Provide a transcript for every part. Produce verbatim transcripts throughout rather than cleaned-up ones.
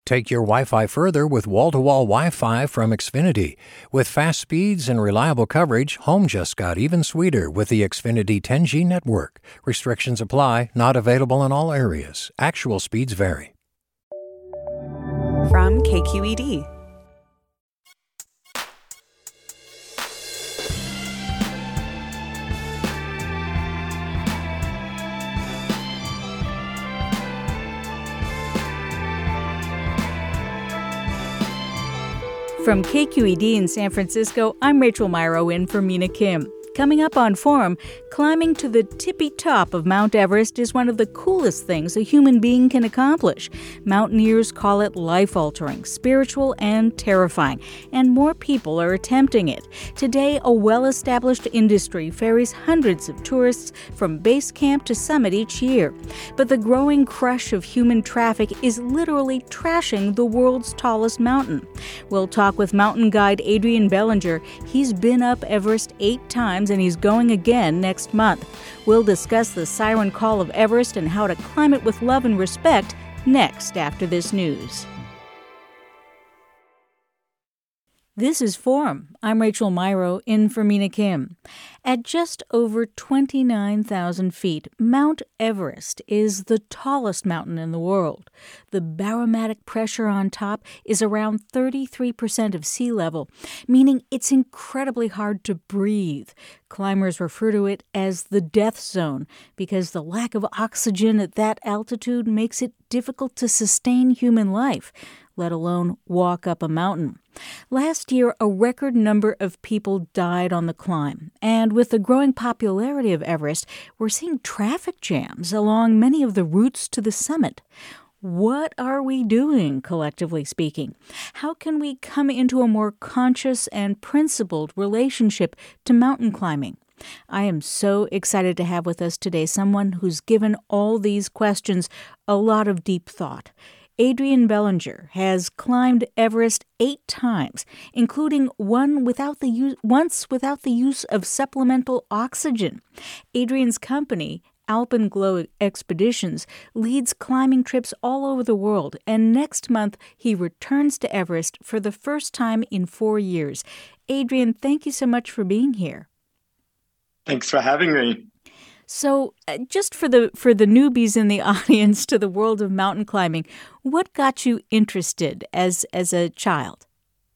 Take your Wi-Fi further with wall-to-wall Wi-Fi from Xfinity. With fast speeds and reliable coverage, home just got even sweeter with the Xfinity ten G network. Restrictions apply, not available in all areas. Actual speeds vary. From K Q E D. From K Q E D in San Francisco, I'm Rachel Myrow in for Mina Kim. Coming up on Forum, climbing to the tippy top of Mount Everest is one of the coolest things a human being can accomplish. Mountaineers call it life-altering, spiritual, and terrifying, and more people are attempting it. Today, a well-established industry ferries hundreds of tourists from base camp to summit each year. But the growing crush of human traffic is literally trashing the world's tallest mountain. We'll talk with mountain guide Adrian Bellinger. He's been up Everest eight times, and he's going again next month. We'll discuss the siren call of Everest and how to climb it with love and respect next after this news. This is Forum. I'm Rachel Myrow in for Mina Kim. At just over twenty-nine thousand feet, Mount Everest is the tallest mountain in the world. The barometric pressure on top is around thirty-three percent of sea level, meaning it's incredibly hard to breathe. Climbers refer to it as the death zone because the lack of oxygen at that altitude makes it difficult to sustain human life, let alone walk up a mountain. Last year, a record number of people died on the climb, and with the growing popularity of Everest, we're seeing traffic jams along many of the routes to the summit. What are we doing, collectively speaking? How can we come into a more conscious and principled relationship to mountain climbing? I am so excited to have with us today someone who's given all these questions a lot of deep thought. Adrian Bellinger has climbed Everest eight times, including one without the use, once without the use of supplemental oxygen. Adrian's company, Alpenglow Expeditions, leads climbing trips all over the world, and next month he returns to Everest for the first time in four years. Adrian, thank you so much for being here. Thanks for having me. So, uh, just for the for the newbies in the audience to the world of mountain climbing, what got you interested as as a child?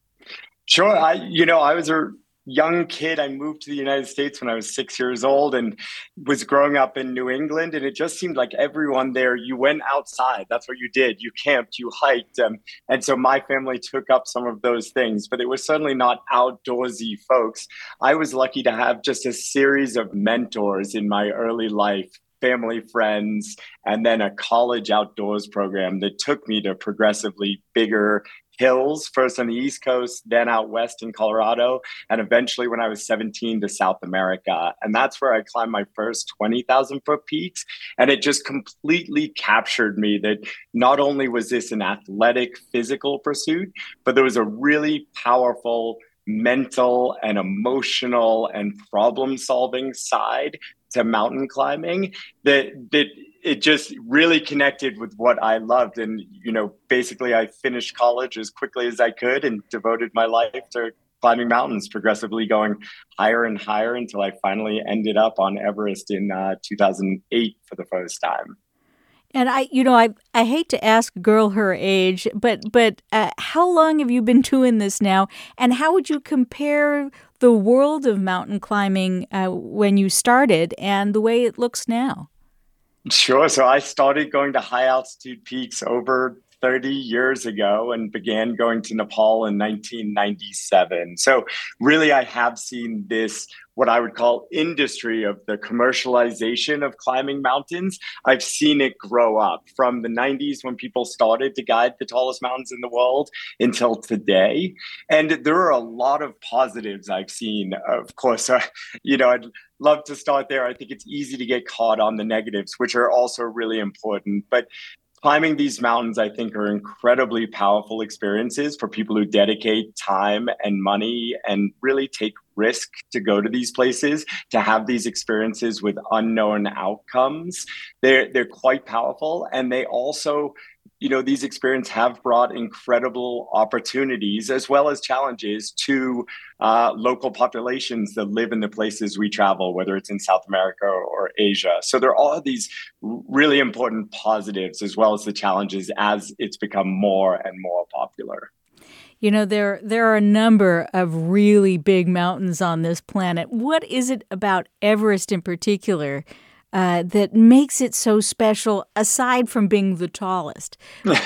Sure. I, you know, I was a young kid. I moved to the United States when I was six years old and was growing up in New England. And it just seemed like everyone there, you went outside. That's what you did. You camped, you hiked. Um, and so my family took up some of those things, but it was certainly not outdoorsy folks. I was lucky to have just a series of mentors in my early life, family, friends, and then a college outdoors program that took me to progressively bigger hills, first on the East Coast, then out west in Colorado, and eventually when I was seventeen to South America. And that's where I climbed my first twenty thousand foot peaks. And it just completely captured me that not only was this an athletic, physical pursuit, but there was a really powerful mental and emotional and problem-solving side to mountain climbing that that it just really connected with what I loved. And, you know, basically I finished college as quickly as I could and devoted my life to climbing mountains, progressively going higher and higher until I finally ended up on Everest in uh, two thousand eight for the first time. And I, you know, I I hate to ask a girl her age, but but uh, how long have you been doing this now? And how would you compare the world of mountain climbing uh, when you started and the way it looks now? Sure. So I started going to high altitude peaks over thirty years ago and began going to Nepal in nineteen ninety-seven. So really, I have seen this, what I would call industry of the commercialization of climbing mountains. I've seen it grow up from the nineties when people started to guide the tallest mountains in the world until today. And there are a lot of positives I've seen. Of course, uh, you know, I'd love to start there. I think it's easy to get caught on the negatives, which are also really important. But climbing these mountains, I think, are incredibly powerful experiences for people who dedicate time and money and really take risk to go to these places, to have these experiences with unknown outcomes. They're, they're quite powerful. And they also you know, these experiences have brought incredible opportunities as well as challenges to uh, local populations that live in the places we travel, whether it's in South America or Asia. So there are all these really important positives as well as the challenges as it's become more and more popular. You know, there there are a number of really big mountains on this planet. What is it about Everest in particular uh, that makes it so special, aside from being the tallest?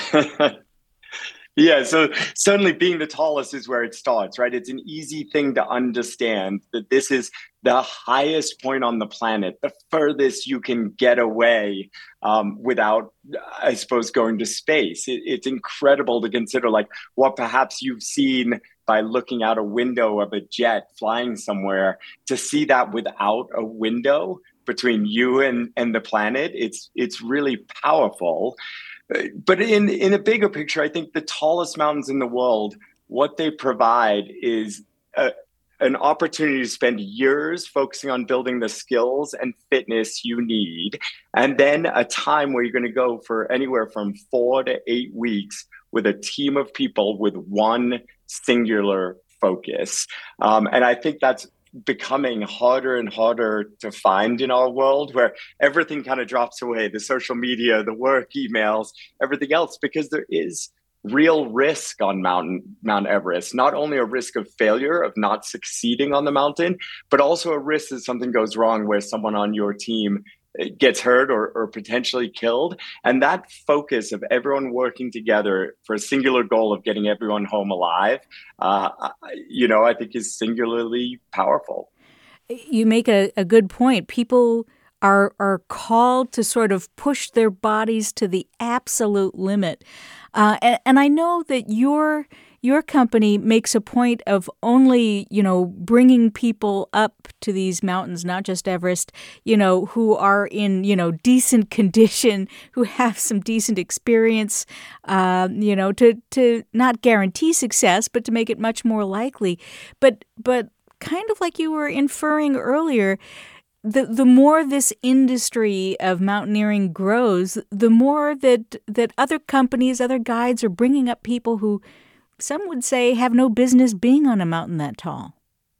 Yeah, so certainly being the tallest is where it starts, right? It's an easy thing to understand that this is the highest point on the planet, the furthest you can get away um, without, I suppose, going to space. It, it's incredible to consider, like, what perhaps you've seen by looking out a window of a jet flying somewhere, to see that without a window between you and, and the planet. It's it's really powerful. But in, in a bigger picture, I think the tallest mountains in the world, what they provide is a, an opportunity to spend years focusing on building the skills and fitness you need, and then a time where you're going to go for anywhere from four to eight weeks with a team of people with one singular focus. Um, and I think that's becoming harder and harder to find in our world, where everything kind of drops away, the social media, the work emails, everything else, because there is real risk on Mount, Mount Everest. Not only a risk of failure, of not succeeding on the mountain, but also a risk that something goes wrong where someone on your team gets hurt or, or potentially killed. And that focus of everyone working together for a singular goal of getting everyone home alive, uh, you know, I think is singularly powerful. You make a, a good point. People are are called to sort of push their bodies to the absolute limit. Uh, and, and I know that your your company makes a point of only, you know, bringing people up to these mountains, not just Everest, you know, who are in, you know, decent condition, who have some decent experience, uh, you know, to, to not guarantee success, but to make it much more likely. But but kind of like you were inferring earlier, The the more this industry of mountaineering grows, the more that that other companies, other guides are bringing up people who some would say have no business being on a mountain that tall.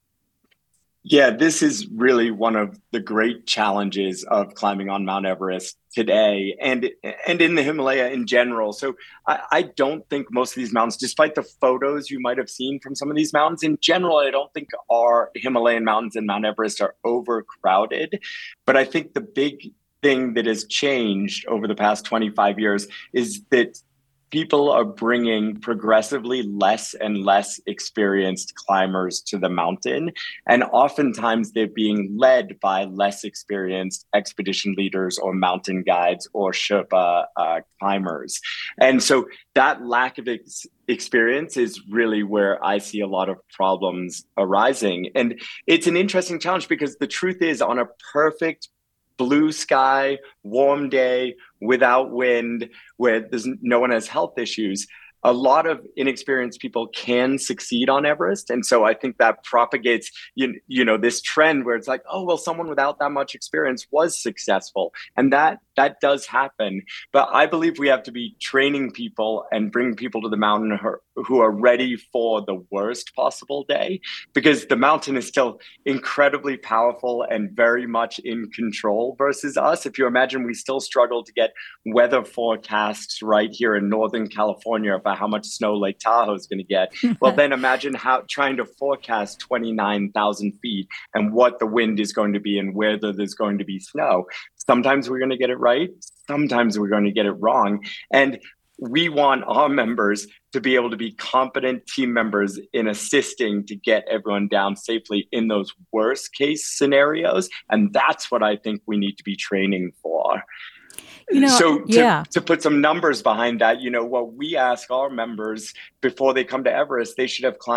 Yeah, this is really one of the great challenges of climbing on Mount Everest today, and and in the Himalaya in general. So I, I don't think most of these mountains, despite the photos you might have seen from some of these mountains, in general, I don't think our Himalayan mountains and Mount Everest are overcrowded. But I think the big thing that has changed over the past twenty-five years is that people are bringing progressively less and less experienced climbers to the mountain. And oftentimes they're being led by less experienced expedition leaders or mountain guides or Sherpa uh, climbers. And so that lack of ex- experience is really where I see a lot of problems arising. And it's an interesting challenge because the truth is, on a perfect blue sky, warm day, without wind, where there's no one has health issues, a lot of inexperienced people can succeed on Everest. And so I think that propagates, you, you know, this trend where it's like, oh, well, someone without that much experience was successful. And that that does happen. But I believe we have to be training people and bring people to the mountain who are, who are ready for the worst possible day, because the mountain is still incredibly powerful and very much in control versus us. If you imagine, we still struggle to get weather forecasts right here in Northern California about how much snow Lake Tahoe is going to get. Well, then imagine how trying to forecast twenty-nine thousand feet and what the wind is going to be and whether there's going to be snow. Sometimes we're going to get it right. Sometimes we're going to get it wrong. And we want our members to be able to be competent team members in assisting to get everyone down safely in those worst case scenarios. And that's what I think we need to be training for. You know, so to, yeah. to put some numbers behind that, you know, what we ask our members before they come to Everest, they should have climbed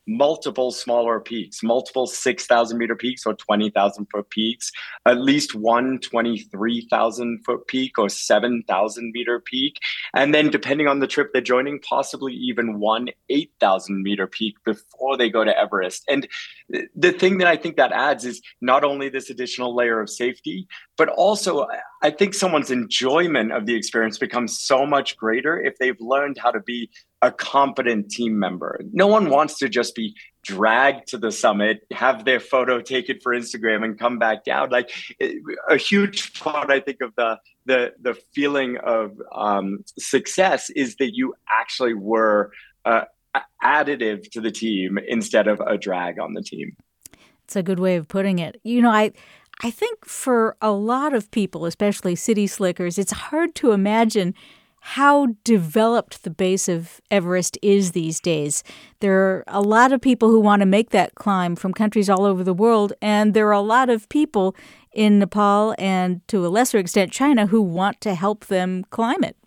multiple smaller peaks, multiple six thousand meter peaks or twenty thousand foot peaks, at least one twenty-three thousand foot peak or seven thousand meter peak. And then depending on the trip they're joining, possibly even one eight thousand meter peak before they go to Everest. And the thing that I think that adds is not only this additional layer of safety, but also I think someone's enjoyment of the experience becomes so much greater if they've learned how to be a competent team member. No one wants to just be dragged to the summit, have their photo taken for Instagram and come back down. Like a huge part, I think, of the the the feeling of um, success is that you actually were uh, additive to the team instead of a drag on the team. It's a good way of putting it. You know, I I think for a lot of people, especially city slickers, it's hard to imagine how developed the base of Everest is these days. There are a lot of people who want to make that climb from countries all over the world, and there are a lot of people in Nepal and to a lesser extent China who want to help them climb it.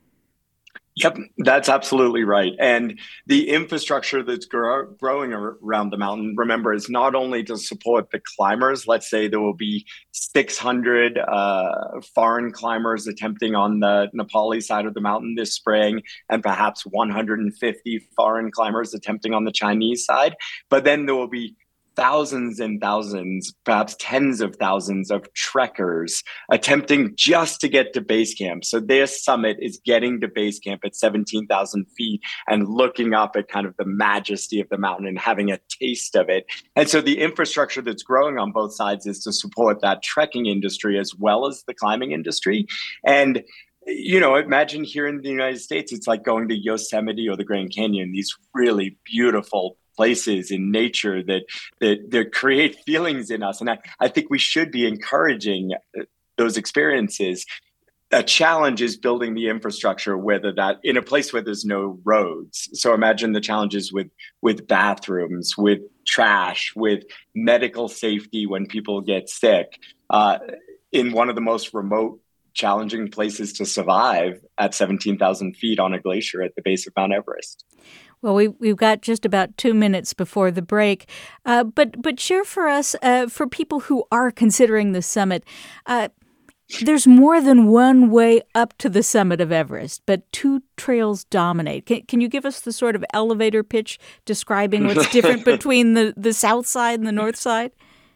Yep, that's absolutely right. And the infrastructure that's grow, growing around the mountain, remember, is not only to support the climbers. Let's say there will be six hundred uh, foreign climbers attempting on the Nepali side of the mountain this spring, and perhaps one hundred fifty foreign climbers attempting on the Chinese side. But then there will be thousands and thousands, perhaps tens of thousands of trekkers attempting just to get to base camp. So their summit is getting to base camp at seventeen thousand feet and looking up at kind of the majesty of the mountain and having a taste of it. And so the infrastructure that's growing on both sides is to support that trekking industry as well as the climbing industry. And you know, imagine here in the United States, it's like going to Yosemite or the Grand Canyon, these really beautiful places in nature that, that that create feelings in us. And I, I think we should be encouraging those experiences. A challenge is building the infrastructure, whether that in a place where there's no roads. So imagine the challenges with, with bathrooms, with trash, with medical safety when people get sick, uh, in one of the most remote, challenging places to survive at seventeen thousand feet on a glacier at the base of Mount Everest. Well, we, we've got just about two minutes before the break, uh, but but share for us, uh, for people who are considering the summit, uh, there's more than one way up to the summit of Everest, but two trails dominate. Can, can you give us the sort of elevator pitch describing what's different between the, the south side and the north side?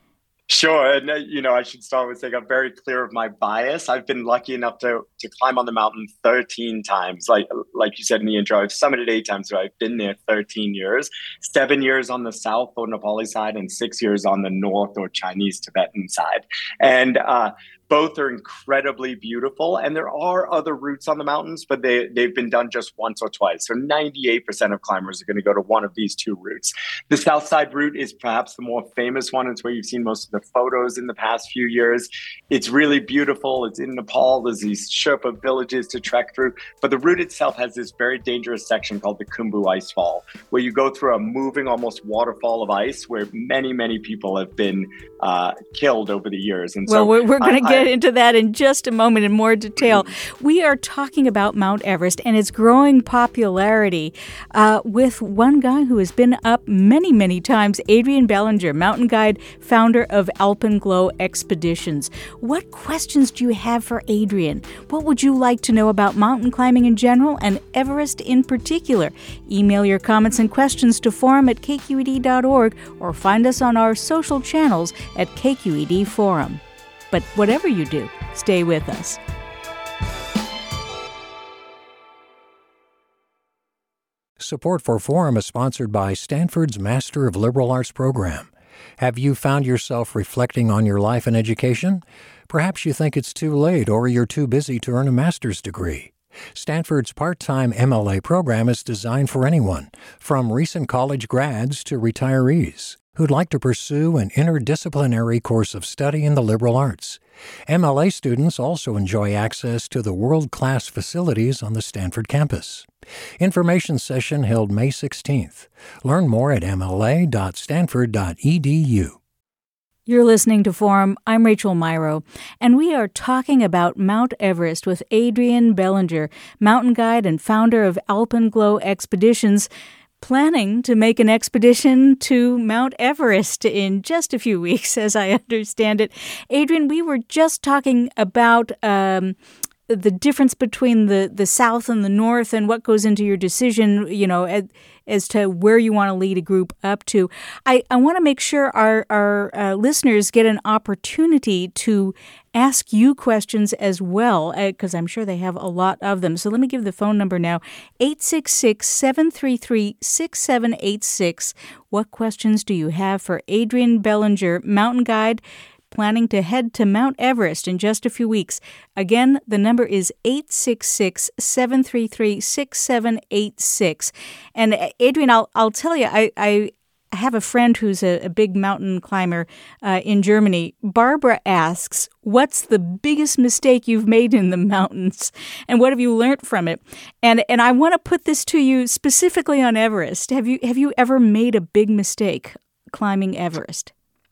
Sure. And, uh, you know, I should start with saying I'm very clear of my bias. I've been lucky enough to to climb on the mountain thirteen times. Like like you said in the intro, I've summited eight times, so I've been there thirteen years, seven years on the south or Nepali side and six years on the north or Chinese Tibetan side. And uh, both are incredibly beautiful. And there are other routes on the mountains, but they, they've been done just once or twice. So ninety-eight percent of climbers are going to go to one of these two routes. The south side route is perhaps the more famous one. It's where you've seen most of the photos in the past few years. It's really beautiful. It's in Nepal. There's these Sherpa villages to trek through. But the route itself has this very dangerous section called the Khumbu Icefall, where you go through a moving, almost waterfall of ice where many, many people have been uh, killed over the years. And well, so we're, we're going to get I, into that in just a moment in more detail. We are talking about Mount Everest and its growing popularity uh, with one guy who has been up many, many times, Adrian Bellinger, mountain guide, founder of Alpenglow Expeditions. What questions do you have for Adrian? What would you like to know about mountain climbing in general and Everest in particular? Email your comments and questions to forum at k q e d dot org or find us on our social channels at K Q E D Forum. But whatever you do, stay with us. Support for Forum is sponsored by Stanford's Master of Liberal Arts program. Have you found yourself reflecting on your life and education? Perhaps you think it's too late or you're too busy to earn a master's degree. Stanford's part-time M L A program is designed for anyone, from recent college grads to retirees, who'd like to pursue an interdisciplinary course of study in the liberal arts. M L A students also enjoy access to the world-class facilities on the Stanford campus. Information session held May sixteenth. Learn more at m l a dot stanford dot e d u. You're listening to Forum. I'm Rachel Myrow, and we are talking about Mount Everest with Adrian Bellinger, mountain guide and founder of Alpenglow Expeditions. planning to make an expedition to Mount Everest in just a few weeks, as I understand it. Adrian, we were just talking about um, the difference between the, the South and the North and what goes into your decision, you know, as, as to where you want to lead a group up to. I, I want to make sure our, our uh, listeners get an opportunity to ask you questions as well, because uh, I'm sure they have a lot of them. So let me give the phone number now, eight six six, seven three three, six seven eight six. What questions do you have for Adrian Bellinger, mountain guide, planning to head to Mount Everest in just a few weeks? Again, the number is eight six six, seven three three, six seven eight six. And Adrian, I'll, I'll tell you, I, I I have a friend who's a, a big mountain climber uh, in Germany. Barbara asks, what's the biggest mistake you've made in the mountains? And what have you learned from it? And and I want to put this to you specifically on Everest. Have you have you ever made a big mistake climbing Everest?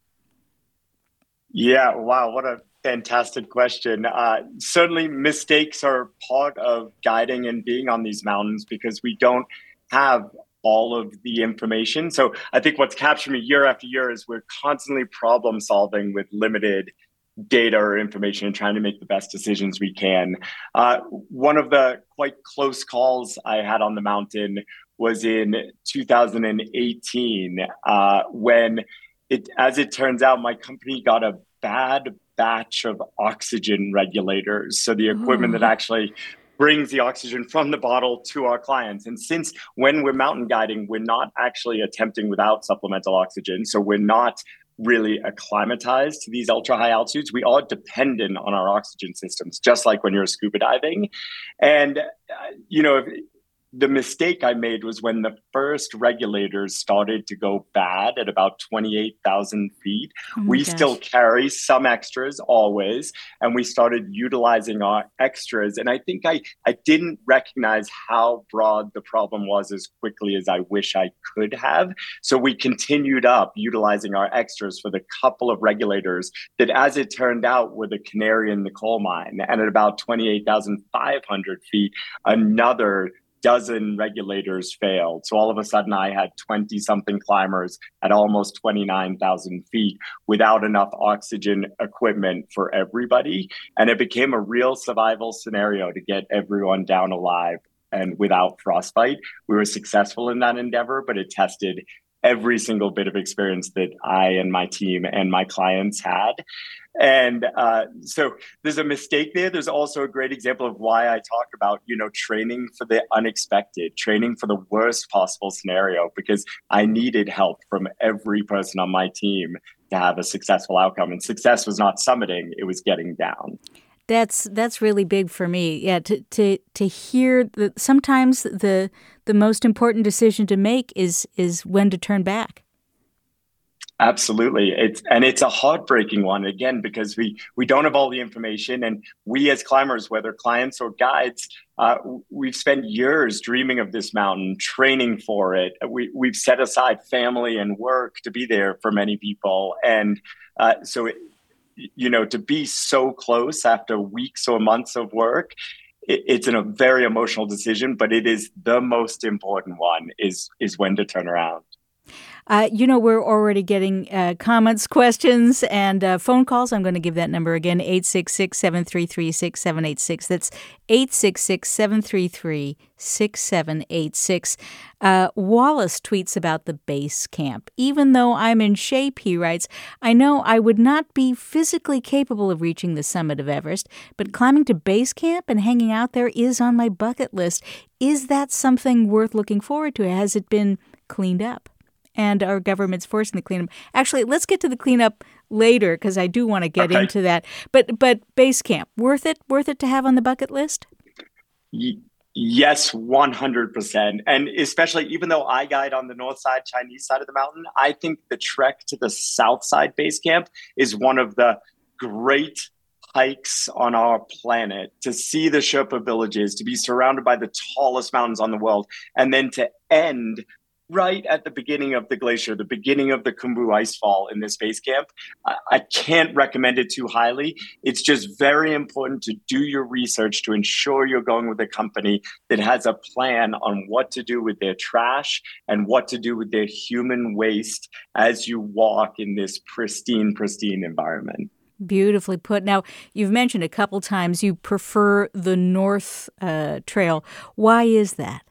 Yeah, wow, what a fantastic question. Uh, certainly mistakes are part of guiding and being on these mountains because we don't have all of the information. So I think what's captured me year after year is we're constantly problem solving with limited data or information and trying to make the best decisions we can. Uh, one of the quite close calls I had on the mountain was in two thousand eighteen uh, when, it, as it turns out, my company got a bad batch of oxygen regulators. So the equipment oh. that actually brings the oxygen from the bottle to our clients. And since when we're mountain guiding, we're not actually attempting without supplemental oxygen. So we're not really acclimatized to these ultra high altitudes. We are dependent on our oxygen systems, just like when you're scuba diving. And, uh, you know, if, the mistake I made was when the first regulators started to go bad at about twenty-eight thousand feet. Oh we gosh. Still carry some extras always, and we started utilizing our extras. And I think I, I didn't recognize how broad the problem was as quickly as I wish I could have. So we continued up utilizing our extras for the couple of regulators that, as it turned out, were the canary in the coal mine. And at about twenty-eight thousand five hundred feet, another dozen regulators failed. So all of a sudden I had twenty something climbers at almost twenty-nine thousand feet without enough oxygen equipment for everybody. And it became a real survival scenario to get everyone down alive and without frostbite. We were successful in that endeavor, but it tested every single bit of experience that I and my team and my clients had. And uh, so there's a mistake there. There's also a great example of why I talk about, you know, training for the unexpected, training for the worst possible scenario, because I needed help from every person on my team to have a successful outcome. And success was not summiting, it was getting down. That's that's really big for me. Yeah, to to to hear that sometimes the the most important decision to make is is when to turn back. Absolutely. It's and it's a heartbreaking one, again, because we we don't have all the information. And we as climbers, whether clients or guides, uh, we've spent years dreaming of this mountain, training for it. We, we've set aside family and work to be there for many people. And uh, so, it, you know, to be so close after weeks or months of work, it, it's an, a very emotional decision, but it is the most important one is is when to turn around. Uh, you know, we're already getting uh, comments, questions, and uh, phone calls. I'm going to give that number again, eight six six, seven three three, six seven eight six. That's eight six six, seven three three, six seven eight six. Uh, Wallace tweets about the base camp. Even though I'm in shape, he writes, I know I would not be physically capable of reaching the summit of Everest, but climbing to base camp and hanging out there is on my bucket list. Is that something worth looking forward to? Has it been cleaned up? And our government's forcing the cleanup. Actually, let's get to the cleanup later because I do want to get okay. into that. But but base camp, worth it? Worth it to have on the bucket list? Y- yes, one hundred percent. And especially even though I guide on the north side, Chinese side of the mountain, I think the trek to the south side base camp is one of the great hikes on our planet. To see the Sherpa villages, to be surrounded by the tallest mountains on the world, and then to end right at the beginning of the glacier, the beginning of the Khumbu Icefall in this base camp. I, I can't recommend it too highly. It's just very important to do your research to ensure you're going with a company that has a plan on what to do with their trash and what to do with their human waste as you walk in this pristine, pristine environment. Beautifully put. Now, you've mentioned a couple times you prefer the North uh, Trail. Why is that?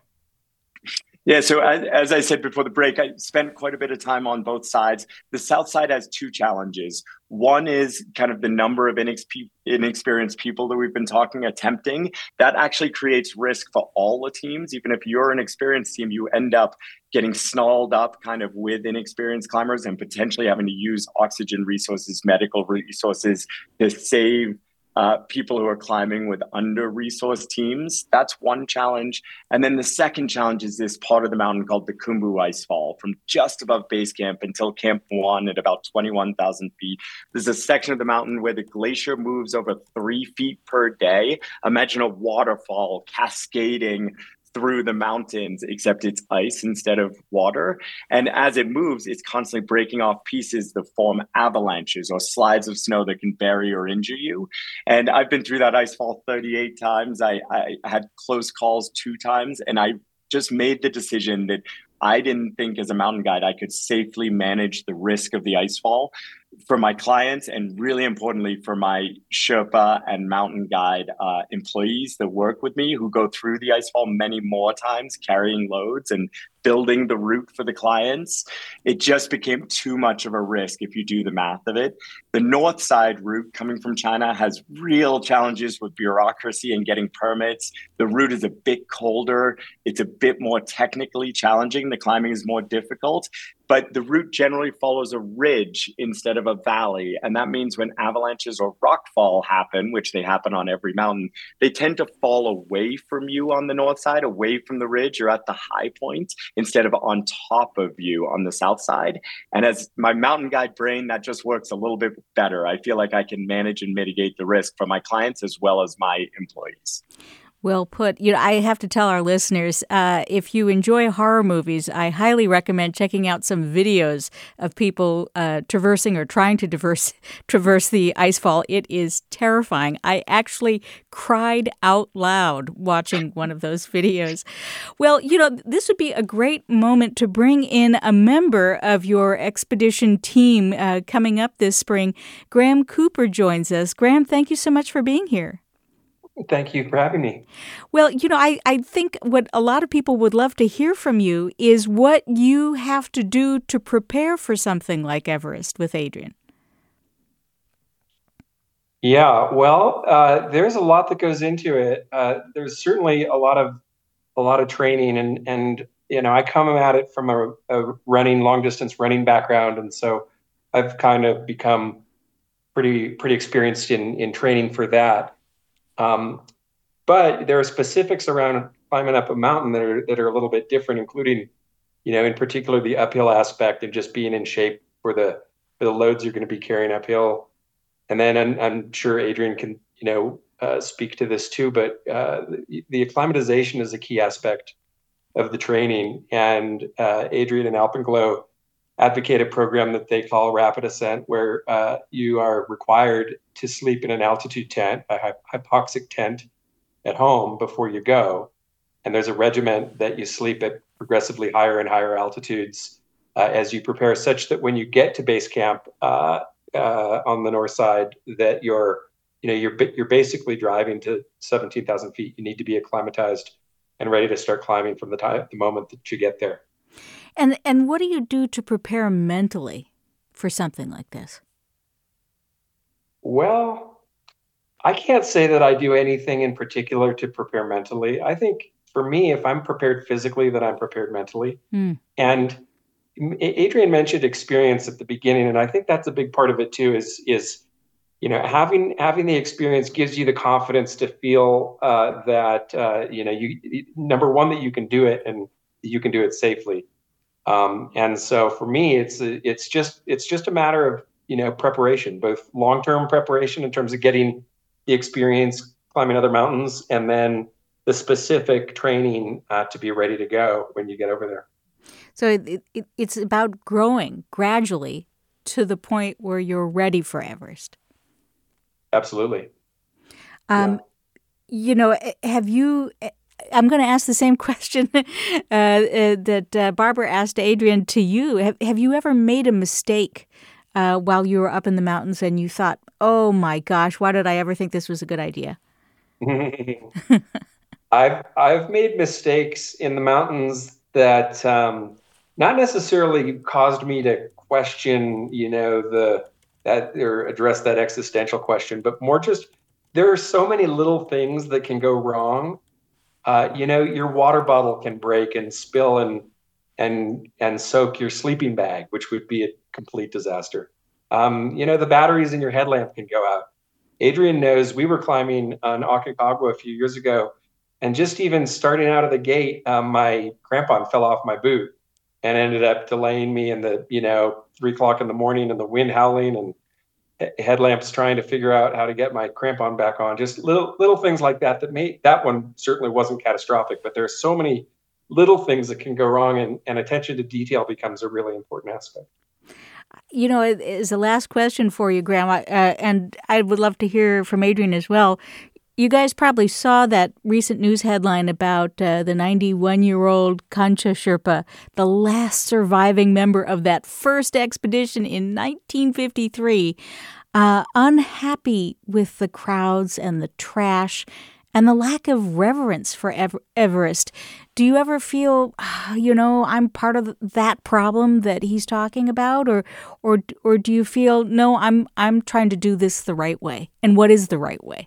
Yeah, so as, as I said before the break, I spent quite a bit of time on both sides. The South side has two challenges. One is kind of the number of inex- inexperienced people that we've been talking attempting. That actually creates risk for all the teams. Even if you're an experienced team, you end up getting snarled up kind of with inexperienced climbers and potentially having to use oxygen resources, medical resources to save Uh, people who are climbing with under-resourced teams. That's one challenge. And then the second challenge is this part of the mountain called the Khumbu Icefall, from just above base camp until Camp One at about twenty-one thousand feet. There's a section of the mountain where the glacier moves over three feet per day. Imagine a waterfall cascading through the mountains, except it's ice instead of water. And as it moves, it's constantly breaking off pieces that form avalanches or slides of snow that can bury or injure you. And I've been through that ice fall thirty-eight times. I, I had close calls two times, and I just made the decision that I didn't think as a mountain guide I could safely manage the risk of the ice fall for my clients, and really importantly for my Sherpa and mountain guide uh, employees that work with me, who go through the ice fall many more times carrying loads and building the route for the clients. It just became too much of a risk if you do the math of it. The north side route coming from China has real challenges with bureaucracy and getting permits. The route is a bit colder. It's a bit more technically challenging. The climbing is more difficult, but the route generally follows a ridge instead of a valley. And that means when avalanches or rockfall happen, which they happen on every mountain, they tend to fall away from you on the north side, away from the ridge or at the high point, instead of on top of you on the south side. And as my mountain guide brain, that just works a little bit better. I feel like I can manage and mitigate the risk for my clients as well as my employees. Well put. You know, I have to tell our listeners, uh, if you enjoy horror movies, I highly recommend checking out some videos of people uh, traversing or trying to traverse, traverse the icefall. It is terrifying. I actually cried out loud watching one of those videos. Well, you know, this would be a great moment to bring in a member of your expedition team uh, coming up this spring. Graham Cooper joins us. Graham, thank you so much for being here. Thank you for having me. Well, you know, I, I think what a lot of people would love to hear from you is what you have to do to prepare for something like Everest with Adrian. Yeah, well, uh, there's a lot that goes into it. Uh, there's certainly a lot of a lot of training, and and you know, I come at it from a, a running, long distance running background, and so I've kind of become pretty pretty experienced in in training for that. Um, but there are specifics around climbing up a mountain that are that are a little bit different, including, you know, in particular the uphill aspect and just being in shape for the for the loads you're going to be carrying uphill. And then I'm, I'm sure Adrian can, you know, uh, speak to this too. But uh, the, the acclimatization is a key aspect of the training. And uh, Adrian and Alpenglow advocate a program that they call Rapid Ascent, where uh, you are required to sleep in an altitude tent, a hypoxic tent at home before you go. And there's a regimen that you sleep at progressively higher and higher altitudes uh, as you prepare, such that when you get to base camp uh, uh, on the north side, that you're, you know, you're you're basically driving to seventeen thousand feet. You need to be acclimatized and ready to start climbing from the time, the moment that you get there. And and what do you do to prepare mentally for something like this? Well, I can't say that I do anything in particular to prepare mentally. I think for me, if I'm prepared physically, then I'm prepared mentally. Mm. And Adrian mentioned experience at the beginning, and I think that's a big part of it too. Is is you know having having the experience gives you the confidence to feel uh, that uh, you know you number one, that you can do it and you can do it safely. Um, and so for me, it's a, it's just it's just a matter of you know preparation, both long-term preparation in terms of getting the experience climbing other mountains, and then the specific training uh, to be ready to go when you get over there. So it, it, it's about growing gradually to the point where you're ready for Everest. Absolutely. Um, yeah. You know, have you, I'm going to ask the same question uh, uh, that uh, Barbara asked Adrian to you. Have, have you ever made a mistake uh, while you were up in the mountains and you thought, oh my gosh, why did I ever think this was a good idea? I've I've made mistakes in the mountains that um, not necessarily caused me to question, you know, the that or address that existential question, but more just there are so many little things that can go wrong. Uh, you know, your water bottle can break and spill and and and soak your sleeping bag, which would be a complete disaster. Um, you know, the batteries in your headlamp can go out. Adrian knows we were climbing on Aconcagua a few years ago, and just even starting out of the gate, um, my crampon fell off my boot and ended up delaying me in the, you know, three o'clock in the morning and the wind howling and headlamps trying to figure out how to get my crampon back on. Just little little things like that. That may that one certainly wasn't catastrophic, but there are so many little things that can go wrong, and, and attention to detail becomes a really important aspect. You know, as a last question for you, Graham, uh, and I would love to hear from Adrian as well. You guys probably saw that recent news headline about uh, the ninety-one-year-old Kancha Sherpa, the last surviving member of that first expedition in nineteen fifty-three, uh, unhappy with the crowds and the trash and the lack of reverence for Ever- Everest. Do you ever feel, you know, I'm part of that problem that he's talking about, or, or, or do you feel, no, I'm, I'm trying to do this the right way? And what is the right way?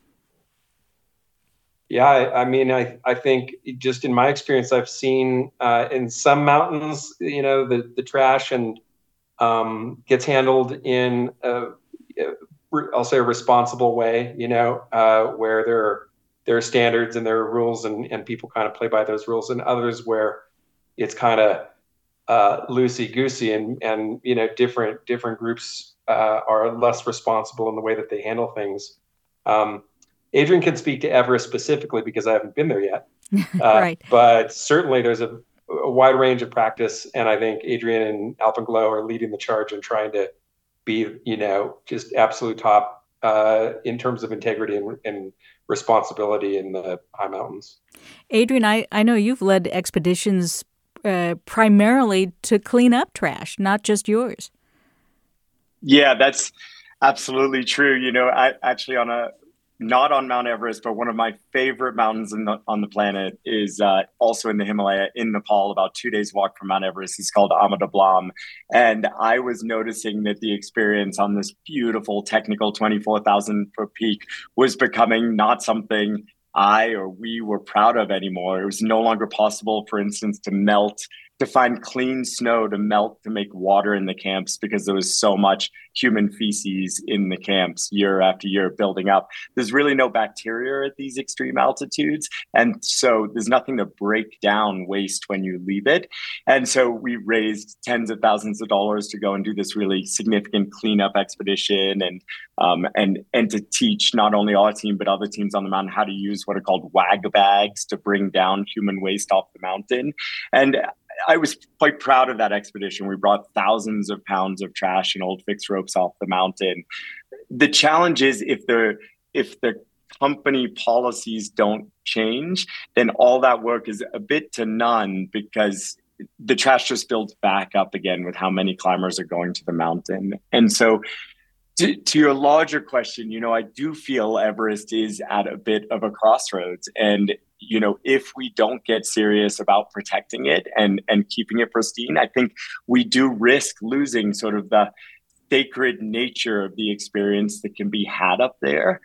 Yeah, I, I mean, I, I think just in my experience, I've seen uh, in some mountains, you know, the, the trash and um, gets handled in, a, I'll say, a responsible way, you know, uh, where there are, there are standards and there are rules and, and people kind of play by those rules, and others where it's kind of uh, loosey-goosey and, and, you know, different different groups uh, are less responsible in the way that they handle things. Um, Adrian can speak to Everest specifically because I haven't been there yet. Uh, right. But certainly there's a, a wide range of practice. And I think Adrian and Alpenglow are leading the charge in trying to be, you know, just absolute top uh, in terms of integrity and, and responsibility in the high mountains. Adrian, I, I know you've led expeditions uh, primarily to clean up trash, not just yours. Yeah, that's absolutely true. You know, I actually on a not on Mount Everest, but one of my favorite mountains in the, on the planet is uh, also in the Himalaya in Nepal, about two days walk from Mount Everest. It's called Ama Dablam. And I was noticing that the experience on this beautiful technical twenty-four thousand foot peak was becoming not something I or we were proud of anymore. It was no longer possible, for instance, to melt to find clean snow to melt to make water in the camps because there was so much human feces in the camps year after year building up. There's really no bacteria at these extreme altitudes. And so there's nothing to break down waste when you leave it. And so we raised tens of thousands of dollars to go and do this really significant cleanup expedition and um, and and to teach not only our team, but other teams on the mountain how to use what are called wag bags to bring down human waste off the mountain. And I was quite proud of that expedition. We brought thousands of pounds of trash and old fixed ropes off the mountain. The challenge is if the if the company policies don't change, then all that work is a bit to none because the trash just builds back up again with how many climbers are going to the mountain. And so to, to your larger question, you know, I do feel Everest is at a bit of a crossroads. And, you know, if we don't get serious about protecting it and, and keeping it pristine, I think we do risk losing sort of the sacred nature of the experience that can be had up there.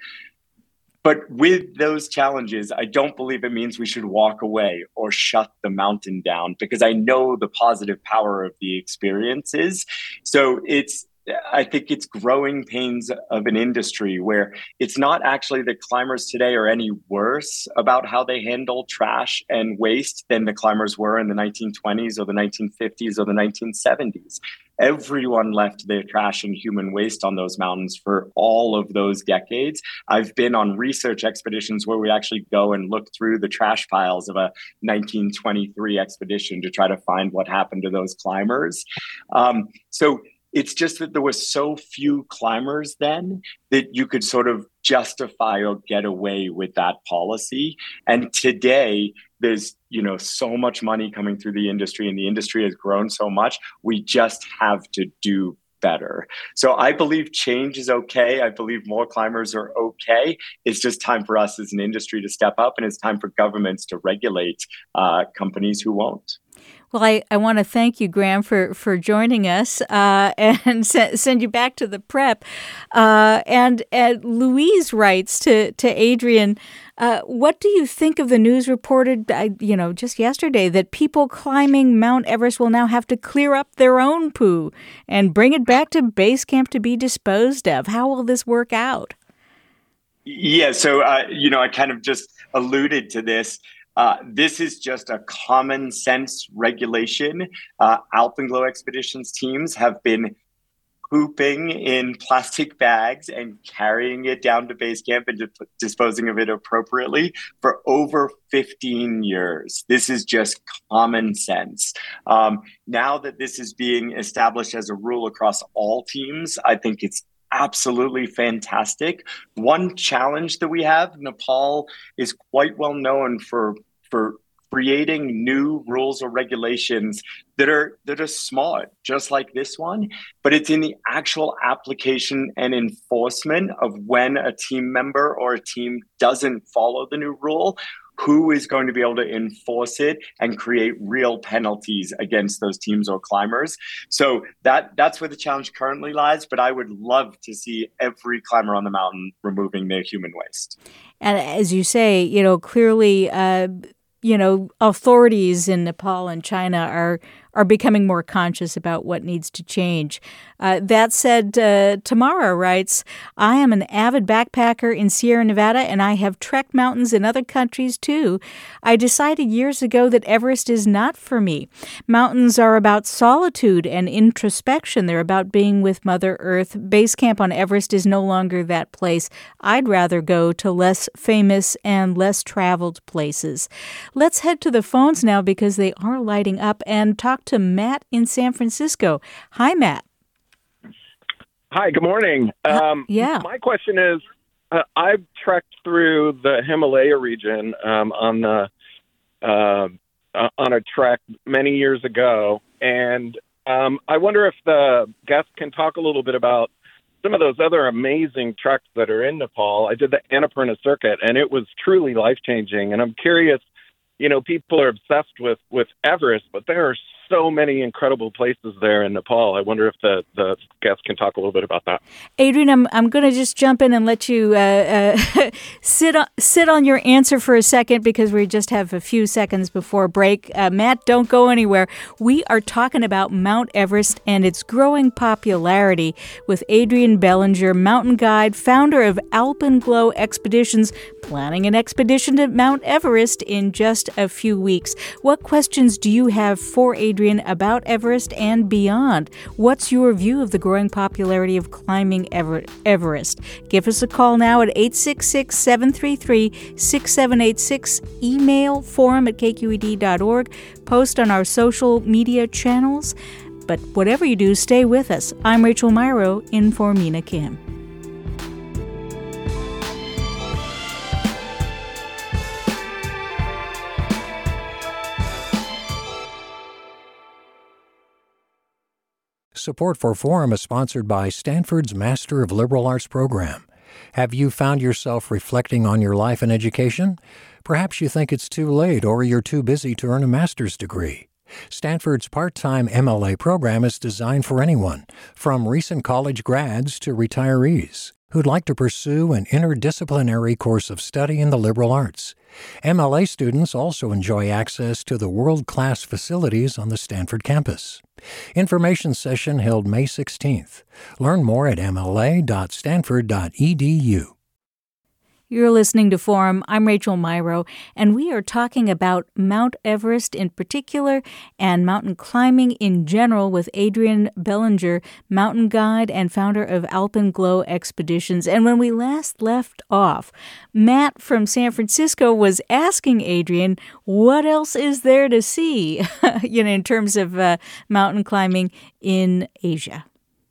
But with those challenges, I don't believe it means we should walk away or shut the mountain down because I know the positive power of the experiences. So it's I think it's growing pains of an industry where it's not actually that climbers today are any worse about how they handle trash and waste than the climbers were in the nineteen twenties or the nineteen fifties or the nineteen seventies. Everyone left their trash and human waste on those mountains for all of those decades. I've been on research expeditions where we actually go and look through the trash piles of a nineteen twenty-three expedition to try to find what happened to those climbers. Um, so it's just that there were so few climbers then that you could sort of justify or get away with that policy. And today, there's, you know, so much money coming through the industry, and the industry has grown so much. We just have to do better. So I believe change is okay. I believe more climbers are okay. It's just time for us as an industry to step up, and it's time for governments to regulate uh, companies who won't. Well, I, I want to thank you, Graham, for, for joining us uh, and se- send you back to the prep. Uh, and, and Louise writes to, to Adrian, uh, what do you think of the news reported, uh, you know, just yesterday that people climbing Mount Everest will now have to clear up their own poo and bring it back to base camp to be disposed of? How will this work out? Yeah, so, uh, you know, I kind of just alluded to this. Uh, this is just a common sense regulation. Uh, Alpenglow Expeditions teams have been pooping in plastic bags and carrying it down to base camp and di- disposing of it appropriately for over fifteen years. This is just common sense. Um, now that this is being established as a rule across all teams, I think it's absolutely fantastic. One challenge that we have, Nepal is quite well known for, for creating new rules or regulations that are that are smart, just like this one, but it's in the actual application and enforcement of when a team member or a team doesn't follow the new rule. Who is going to be able to enforce it and create real penalties against those teams or climbers? So that that's where the challenge currently lies, but I would love to see every climber on the mountain removing their human waste. And as you say, you know, clearly, uh, you know, authorities in Nepal and China are are becoming more conscious about what needs to change. Uh, that said, uh, Tamara writes, I am an avid backpacker in Sierra Nevada, and I have trekked mountains in other countries too. I decided years ago that Everest is not for me. Mountains are about solitude and introspection. They're about being with Mother Earth. Base camp on Everest is no longer that place. I'd rather go to less famous and less traveled places. Let's head to the phones now because they are lighting up and talk to Matt in San Francisco. Hi, Matt. Hi, good morning. Um, yeah. My question is, uh, I've trekked through the Himalaya region um, on the uh, uh, on a trek many years ago, and um, I wonder if the guests can talk a little bit about some of those other amazing treks that are in Nepal. I did the Annapurna circuit, and it was truly life-changing, and I'm curious, you know, people are obsessed with, with Everest, but there are so many incredible places there in Nepal. I wonder if the, the guests can talk a little bit about that. Adrian, I'm I'm going to just jump in and let you uh, uh, sit on, sit on your answer for a second because we just have a few seconds before break. Uh, Matt, don't go anywhere. We are talking about Mount Everest and its growing popularity with Adrian Bellinger, mountain guide, founder of Alpenglow Expeditions, planning an expedition to Mount Everest in just a few weeks. What questions do you have for Adrian about Everest and beyond? What's your view of the growing popularity of climbing Ever- Everest? Give us a call now at eight six six, seven three three, six seven eight six. Email forum at k q e d dot org. Post on our social media channels. But whatever you do, stay with us. I'm Rachel Myrow in for Mina Kim. Support for Forum is sponsored by Stanford's Master of Liberal Arts program. Have you found yourself reflecting on your life and education? Perhaps you think it's too late or you're too busy to earn a master's degree. Stanford's part-time M L A program is designed for anyone, from recent college grads to retirees, who'd like to pursue an interdisciplinary course of study in the liberal arts. M L A students also enjoy access to the world-class facilities on the Stanford campus. Information session held May sixteenth. Learn more at m l a dot stanford dot e d u. You're listening to Forum. I'm Rachel Myrow, and we are talking about Mount Everest in particular and mountain climbing in general with Adrian Bellinger, mountain guide and founder of Alpenglow Expeditions. And when we last left off, Matt from San Francisco was asking Adrian, what else is there to see, you know, in terms of uh, mountain climbing in Asia?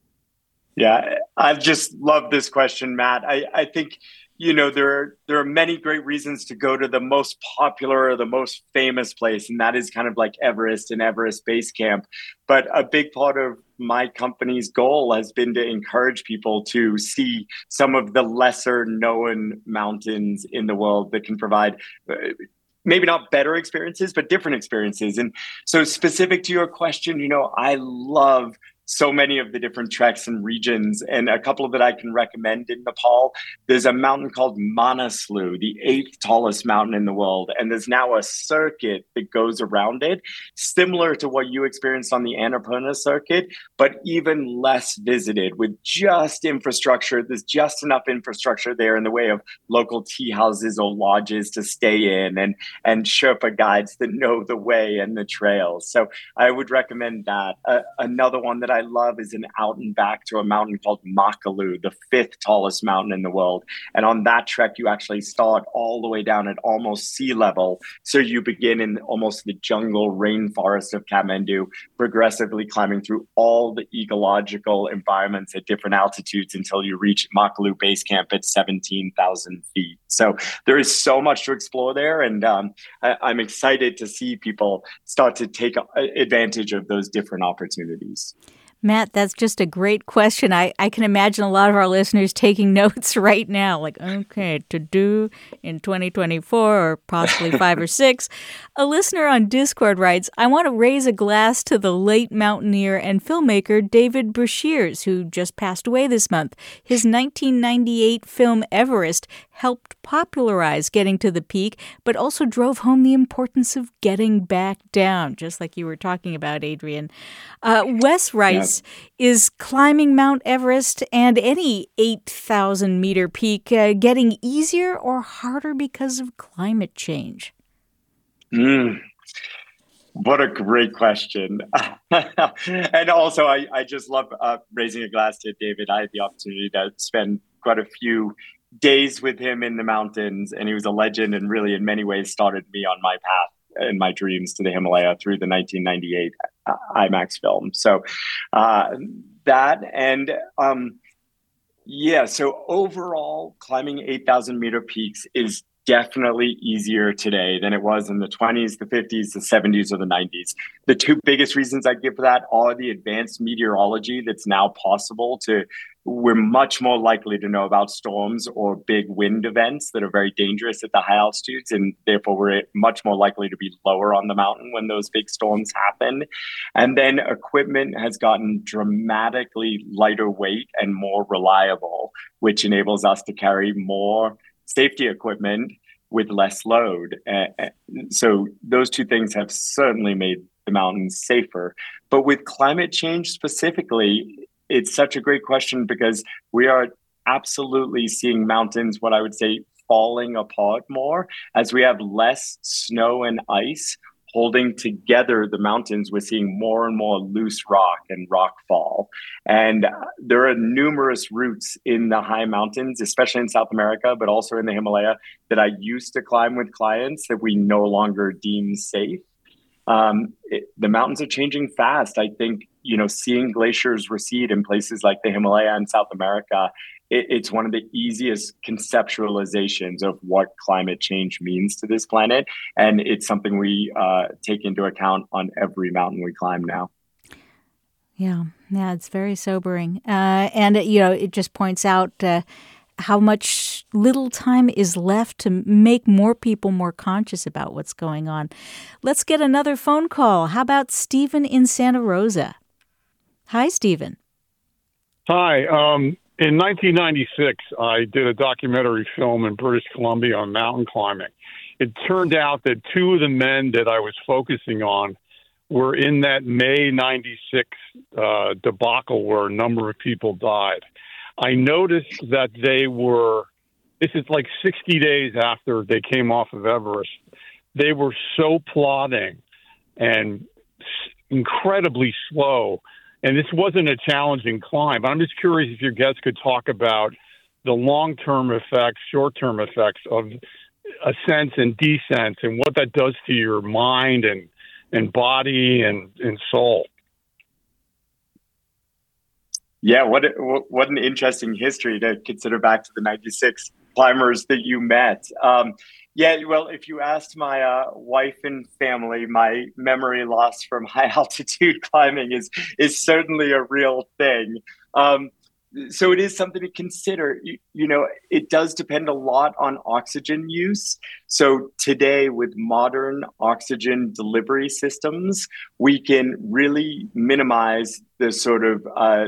Yeah, I just love this question, Matt. I, I think you know, there are, there are many great reasons to go to the most popular or the most famous place, and that is kind of like Everest and Everest Base Camp. But a big part of my company's goal has been to encourage people to see some of the lesser known mountains in the world that can provide uh, maybe not better experiences, but different experiences. And so specific to your question, you know, I love so many of the different treks and regions, and a couple of that I can recommend in Nepal. There's a mountain called Manaslu, the eighth tallest mountain in the world, and there's now a circuit that goes around it, similar to what you experienced on the Annapurna circuit, but even less visited with just infrastructure. There's just enough infrastructure there in the way of local tea houses or lodges to stay in, and, and Sherpa guides that know the way and the trails. So I would recommend that. Uh, another one that I love is an out and back to a mountain called Makalu, the fifth tallest mountain in the world. And on that trek, you actually start all the way down at almost sea level. So you begin in almost the jungle rainforest of Kathmandu, progressively climbing through all the ecological environments at different altitudes until you reach Makalu Base Camp at seventeen thousand feet. So there is so much to explore there. And um, I, I'm excited to see people start to take advantage of those different opportunities. Matt, that's just a great question. I, I can imagine a lot of our listeners taking notes right now, like, okay, to do in twenty twenty-four or possibly five or six. A listener on Discord writes, I want to raise a glass to the late mountaineer and filmmaker David Brashears, who just passed away this month. His nineteen ninety-eight film Everest helped popularize getting to the peak, but also drove home the importance of getting back down, just like you were talking about, Adrian. Uh, Wes writes, yeah. Is climbing Mount Everest and any eight thousand meter peak uh, getting easier or harder because of climate change? Mm. What a great question. And also, I, I just love uh, raising a glass to David. I had the opportunity to spend quite a few days with him in the mountains, and he was a legend and really in many ways started me on my path and my dreams to the Himalaya through the nineteen ninety-eight IMAX film. So uh, that and um, yeah, so overall climbing eight thousand meter peaks is definitely easier today than it was in the twenties, the fifties, the seventies, or the nineties. The two biggest reasons I give for that are the advanced meteorology that's now possible to we're much more likely to know about storms or big wind events that are very dangerous at the high altitudes, and therefore we're much more likely to be lower on the mountain when those big storms happen. And then equipment has gotten dramatically lighter weight and more reliable, which enables us to carry more safety equipment with less load. Uh, so those two things have certainly made the mountains safer. But with climate change specifically, it's such a great question because we are absolutely seeing mountains, what I would say, falling apart more as we have less snow and ice holding together the mountains. We're seeing more and more loose rock and rock fall. And there are numerous routes in the high mountains, especially in South America, but also in the Himalaya, that I used to climb with clients that we no longer deem safe. Um, it, the mountains are changing fast. I think, you know, seeing glaciers recede in places like the Himalaya in South America, it, it's one of the easiest conceptualizations of what climate change means to this planet. And it's something we uh, take into account on every mountain we climb now. Yeah, yeah, it's very sobering. Uh, and, you know, it just points out uh, how much little time is left to make more people more conscious about what's going on. Let's get another phone call. How about Stephen in Santa Rosa? Hi, Stephen. Hi. Um, in nineteen ninety-six, I did a documentary film in British Columbia on mountain climbing. It turned out that two of the men that I was focusing on were in that May ninety-six uh, debacle where a number of people died. I noticed that they were this is like sixty days after they came off of Everest. They were so plodding and incredibly slow. And this wasn't a challenging climb. I'm just curious if your guests could talk about the long-term effects, short-term effects of ascents and descents and what that does to your mind and, and body and, and soul. Yeah, what what an interesting history to consider back to the ninety-six climbers that you met. Um, yeah, well, if you asked my uh, wife and family, my memory loss from high altitude climbing is is certainly a real thing. Um, so it is something to consider. You, you know, it does depend a lot on oxygen use. So today, with modern oxygen delivery systems, we can really minimize the sort of uh,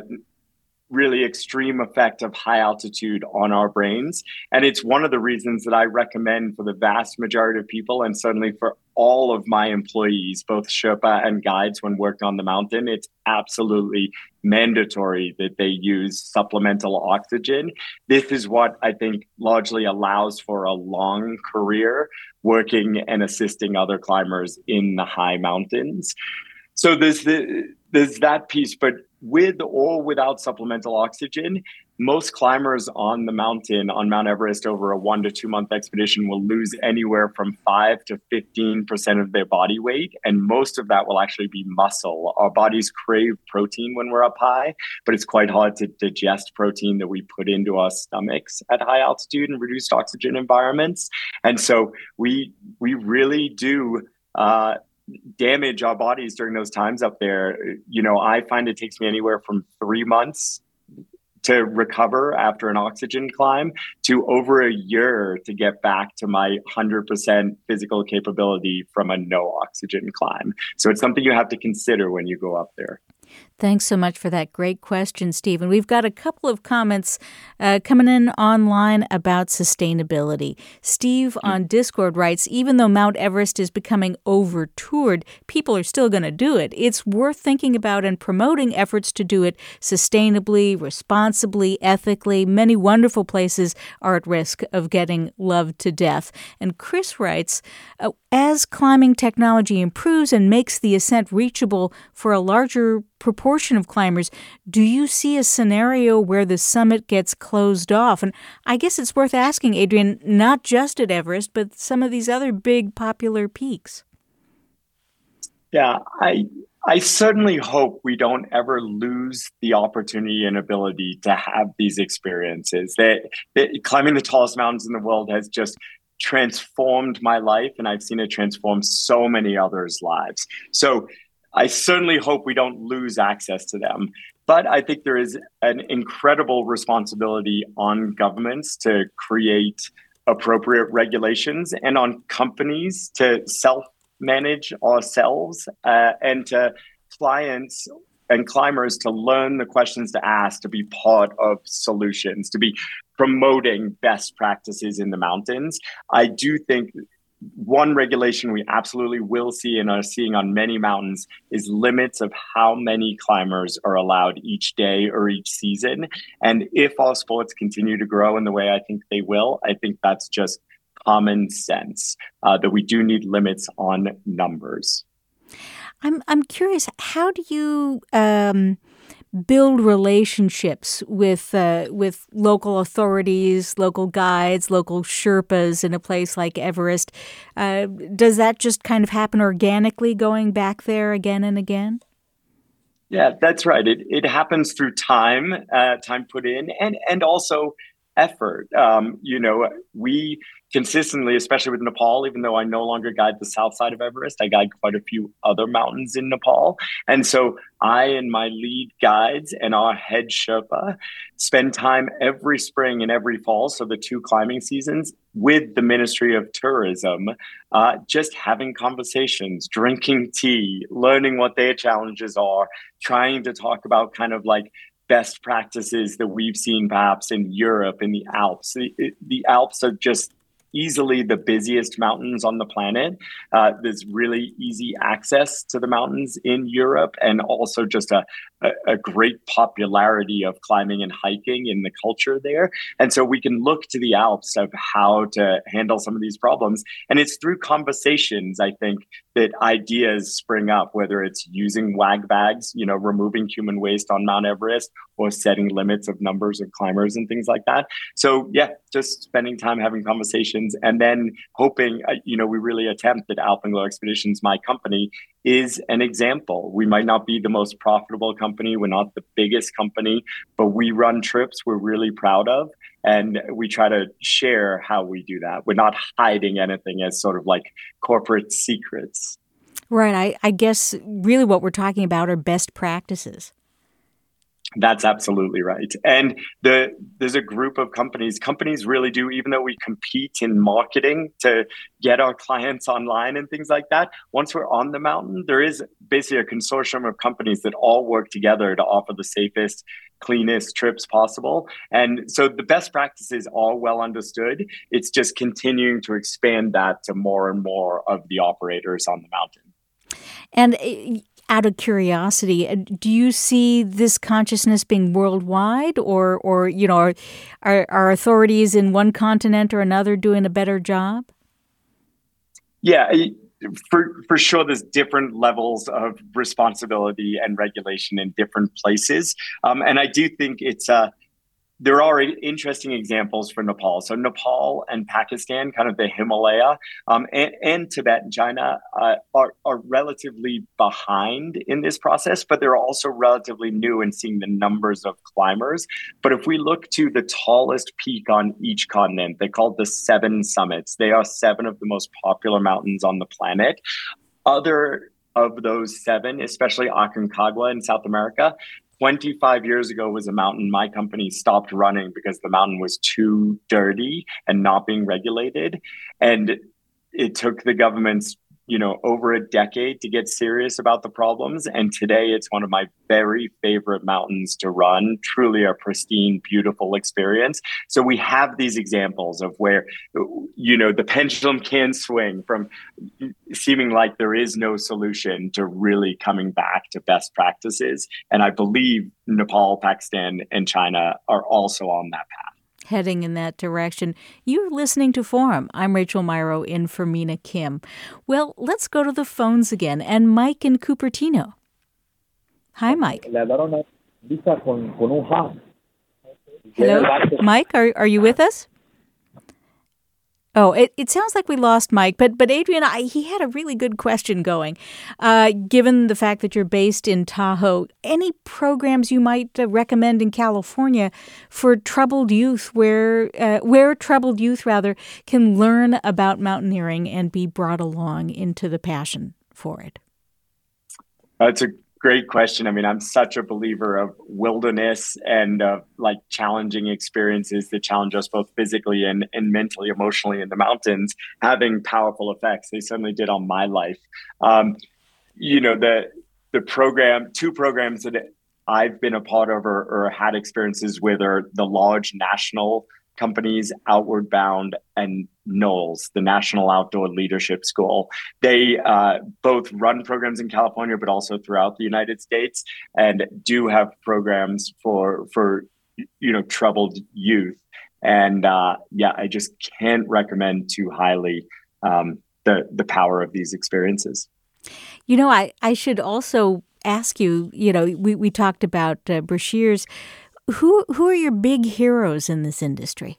really extreme effect of high altitude on our brains. And it's one of the reasons that I recommend for the vast majority of people, and certainly for all of my employees, both Sherpa and guides when working on the mountain, it's absolutely mandatory that they use supplemental oxygen. This is what I think largely allows for a long career working and assisting other climbers in the high mountains. So there's the there's that piece, but with or without supplemental oxygen, most climbers on the mountain, on Mount Everest, over a one to two month expedition will lose anywhere from five to fifteen percent of their body weight. And most of that will actually be muscle. Our bodies crave protein when we're up high, but it's quite hard to digest protein that we put into our stomachs at high altitude and reduced oxygen environments. And so we, we really do, uh, damage our bodies during those times up there. You know, I find it takes me anywhere from three months to recover after an oxygen climb to over a year to get back to my one hundred percent physical capability from a no oxygen climb. So it's something you have to consider when you go up there. Thanks so much for that great question, Stephen. We've got a couple of comments uh, coming in online about sustainability. Steve on Discord writes, even though Mount Everest is becoming over-toured, people are still going to do it. It's worth thinking about and promoting efforts to do it sustainably, responsibly, ethically. Many wonderful places are at risk of getting loved to death. And Chris writes, uh, as climbing technology improves and makes the ascent reachable for a larger proportion of climbers, do you see a scenario where the summit gets closed off? And I guess it's worth asking, Adrian, not just at Everest, but some of these other big popular peaks. Yeah, I I certainly hope we don't ever lose the opportunity and ability to have these experiences. That, that climbing the tallest mountains in the world has just transformed my life, and I've seen it transform so many others' lives. So I certainly hope we don't lose access to them. But I think there is an incredible responsibility on governments to create appropriate regulations and on companies to self-manage ourselves uh, and to clients and climbers to learn the questions to ask, to be part of solutions, to be promoting best practices in the mountains. I do think one regulation we absolutely will see and are seeing on many mountains is limits of how many climbers are allowed each day or each season. And if all sports continue to grow in the way I think they will, I think that's just common sense, uh, that we do need limits on numbers. I'm I'm curious, how do you um, build relationships with uh, with local authorities, local guides, local Sherpas in a place like Everest? Uh, does that just kind of happen organically going back there again and again? Yeah, that's right. It it happens through time, uh, time put in, and and also effort. Um, you know, we consistently, especially with Nepal, even though I no longer guide the south side of Everest, I guide quite a few other mountains in Nepal. And so I and my lead guides and our head Sherpa spend time every spring and every fall, so the two climbing seasons, with the Ministry of Tourism, uh, just having conversations, drinking tea, learning what their challenges are, trying to talk about kind of like best practices that we've seen perhaps in Europe, in the Alps. The, the Alps are just easily the busiest mountains on the planet. Uh, there's really easy access to the mountains in Europe, and also just a, a, a great popularity of climbing and hiking in the culture there. And so we can look to the Alps of how to handle some of these problems. And it's through conversations, I think, that ideas spring up, whether it's using WAG bags, you know, removing human waste on Mount Everest, or setting limits of numbers of climbers and things like that. So yeah, just spending time having conversations, and then hoping, uh, you know, we really attempt that Alpenglow Expeditions, my company, is an example. We might not be the most profitable company, we're not the biggest company, but we run trips we're really proud of. And we try to share how we do that. We're not hiding anything as sort of like corporate secrets. Right. I, I guess really what we're talking about are best practices. That's absolutely right. And the there's a group of companies, companies really do, even though we compete in marketing to get our clients online and things like that, once we're on the mountain, there is basically a consortium of companies that all work together to offer the safest, cleanest trips possible. And so the best practices are well understood. It's just continuing to expand that to more and more of the operators on the mountain. And out of curiosity, do you see this consciousness being worldwide, or, or you know, are, are, are authorities in one continent or another doing a better job? Yeah, for for sure, there's different levels of responsibility and regulation in different places, um, and I do think it's uh, there are interesting examples for Nepal. So Nepal and Pakistan, kind of the Himalaya, um, and, and Tibet and China uh, are, are relatively behind in this process, but they're also relatively new in seeing the numbers of climbers. But if we look to the tallest peak on each continent, they're called the Seven Summits. They are seven of the most popular mountains on the planet. Other of those seven, especially Aconcagua in South America, twenty-five years ago was a mountain my company stopped running because the mountain was too dirty and not being regulated. And it took the government's, you know, over a decade to get serious about the problems. And today it's one of my very favorite mountains to run, truly a pristine, beautiful experience. So we have these examples of where, you know, the pendulum can swing from seeming like there is no solution to really coming back to best practices. And I believe Nepal, Pakistan, and China are also on that path. Heading in that direction. You're listening to Forum. I'm Rachel Myrow in for Mina Kim. Well, let's go to the phones again. And Mike in Cupertino. Hi, Mike. Hello, Mike, are, are you with us? Oh, it, it sounds like we lost Mike, but but Adrian, I, he had a really good question going. Uh, given the fact that you're based in Tahoe, any programs you might uh, recommend in California for troubled youth, where uh, where troubled youth rather can learn about mountaineering and be brought along into the passion for it? That's a great question. I mean, I'm such a believer of wilderness and uh, like challenging experiences that challenge us both physically and, and mentally, emotionally in the mountains, having powerful effects. They certainly did on my life. Um, you know, the the program, two programs that I've been a part of or, or had experiences with are the large national companies, Outward Bound and NOLS, the National Outdoor Leadership School. They uh, both run programs in California, but also throughout the United States, and do have programs for for you know troubled youth. And uh, yeah, I just can't recommend too highly um, the the power of these experiences. You know, I I should also ask you. You know, we we talked about uh, Brashears. Who who are your big heroes in this industry?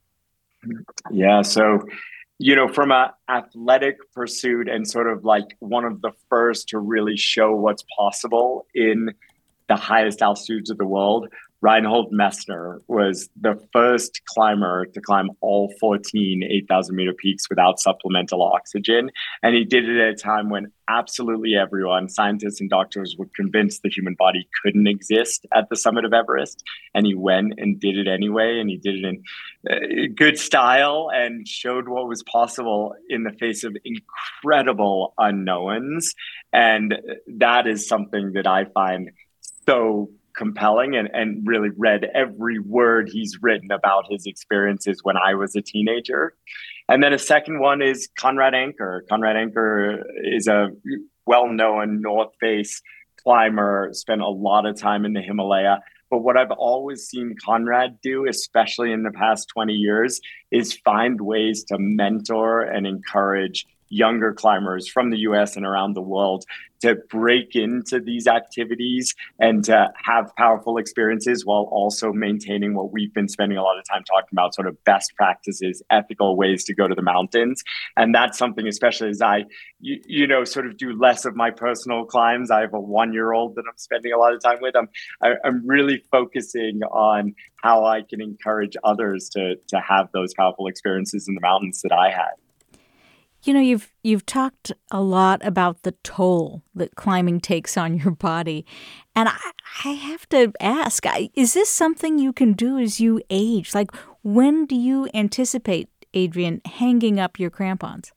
Yeah, so, you know, from a athletic pursuit and sort of like one of the first to really show what's possible in the highest altitudes of the world, Reinhold Messner was the first climber to climb all fourteen eight thousand meter peaks without supplemental oxygen. And he did it at a time when absolutely everyone, scientists and doctors, were convinced the human body couldn't exist at the summit of Everest. And he went and did it anyway. And he did it in uh, good style and showed what was possible in the face of incredible unknowns. And that is something that I find so compelling, and, and really read every word he's written about his experiences when I was a teenager. And then a second one is Conrad Anker. Conrad Anker is a well-known North Face climber, spent a lot of time in the Himalaya. But what I've always seen Conrad do, especially in the past twenty years, is find ways to mentor and encourage younger climbers from the U S and around the world to break into these activities and to have powerful experiences while also maintaining what we've been spending a lot of time talking about, sort of best practices, ethical ways to go to the mountains. And that's something, especially as I, you, you know, sort of do less of my personal climbs. I have a one-year-old that I'm spending a lot of time with. I'm, I, I'm really focusing on how I can encourage others to, to have those powerful experiences in the mountains that I had. You know, you've you've talked a lot about the toll that climbing takes on your body. And I, I have to ask, is this something you can do as you age? Like, when do you anticipate, Adrian, hanging up your crampons?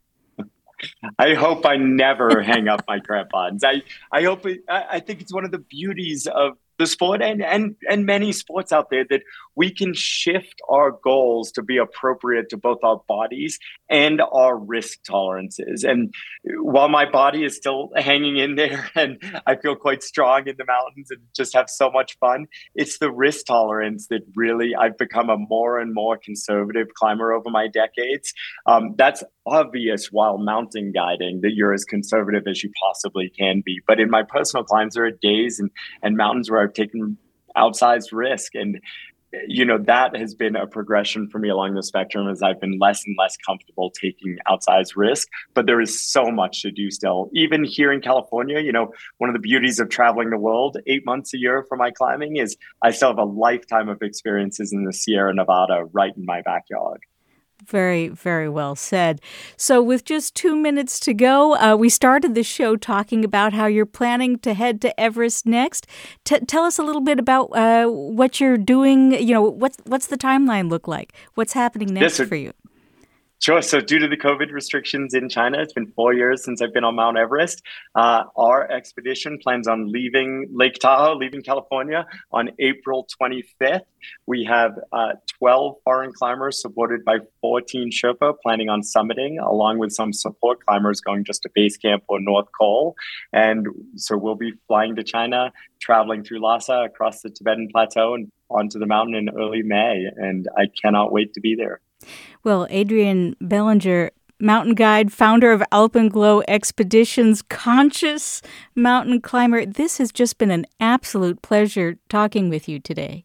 I hope I never hang up my crampons. I, I hope it, I, I think it's one of the beauties of the sport and, and, and many sports out there that we can shift our goals to be appropriate to both our bodies and our risk tolerances. And while my body is still hanging in there and I feel quite strong in the mountains and just have so much fun, it's the risk tolerance that really I've become a more and more conservative climber over my decades. Um, that's obvious while mountain guiding that you're as conservative as you possibly can be. But in my personal climbs, there are days and, and mountains where I've taken outsized risk. And, you know, that has been a progression for me along the spectrum as I've been less and less comfortable taking outsized risk. But there is so much to do still. Even here in California, you know, one of the beauties of traveling the world eight months a year for my climbing is I still have a lifetime of experiences in the Sierra Nevada right in my backyard. Very, very well said. So with just two minutes to go, uh, we started the show talking about how you're planning to head to Everest next. T- tell us a little bit about uh, what you're doing. You know, what's, what's the timeline look like? What's happening next yes, for you? Sure. So due to the COVID restrictions in China, it's been four years since I've been on Mount Everest. Uh, our expedition plans on leaving Lake Tahoe, leaving California on April twenty-fifth. We have uh, twelve foreign climbers supported by fourteen Sherpa planning on summiting, along with some support climbers going just to base camp or North Col. And so we'll be flying to China, traveling through Lhasa, across the Tibetan Plateau, and onto the mountain in early May. And I cannot wait to be there. Well, Adrian Bellinger, mountain guide, founder of Alpenglow Expeditions, conscious mountain climber, this has just been an absolute pleasure talking with you today.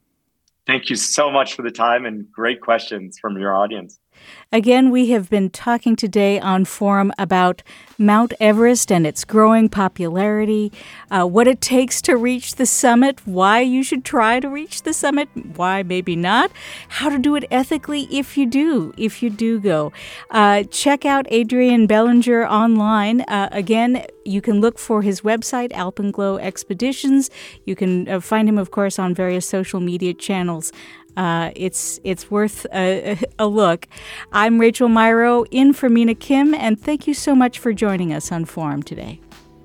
Thank you so much for the time and great questions from your audience. Again, we have been talking today on Forum about Mount Everest and its growing popularity, uh, what it takes to reach the summit, why you should try to reach the summit, why maybe not, how to do it ethically if you do, if you do go. Uh, check out Adrian Bellinger online. Uh, again, you can look for his website, Alpenglow Expeditions. You can uh, find him, of course, on various social media channels. Uh, it's it's worth a, a look. I'm Rachel Myrow in for Mina Kim, and thank you so much for joining us on Forum today.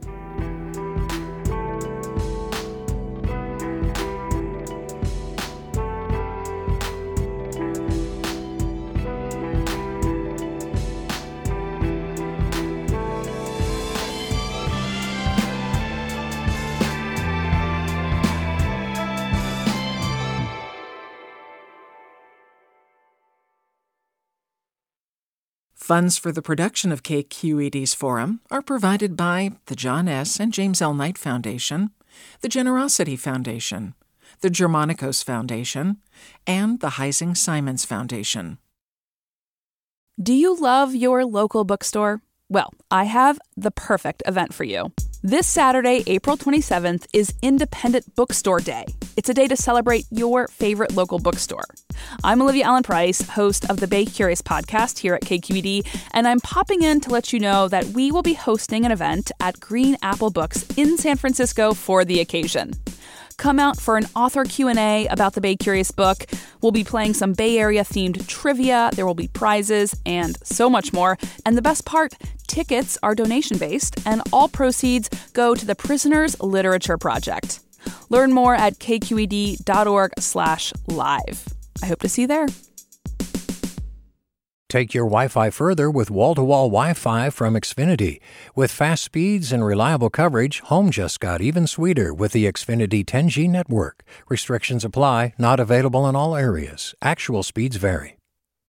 Funds for the production of K Q E D's Forum are provided by the John S. and James L. Knight Foundation, the Generosity Foundation, the Germanicos Foundation, and the Heising Simons Foundation. Do you love your local bookstore? Well, I have the perfect event for you. This Saturday, April twenty-seventh, is Independent Bookstore Day. It's a day to celebrate your favorite local bookstore. I'm Olivia Allen Price, host of the Bay Curious podcast here at K Q E D, and I'm popping in to let you know that we will be hosting an event at Green Apple Books in San Francisco for the occasion. Come out for an author Q and A about the Bay Curious book. We'll be playing some Bay Area-themed trivia, there will be prizes, and so much more. And the best part, tickets are donation-based, and all proceeds go to the Prisoners Literature Project. Learn more at kqed.org slash live. I hope to see you there. Take your Wi-Fi further with wall-to-wall Wi-Fi from Xfinity. With fast speeds and reliable coverage, home just got even sweeter with the Xfinity ten G network. Restrictions apply, not available in all areas. Actual speeds vary.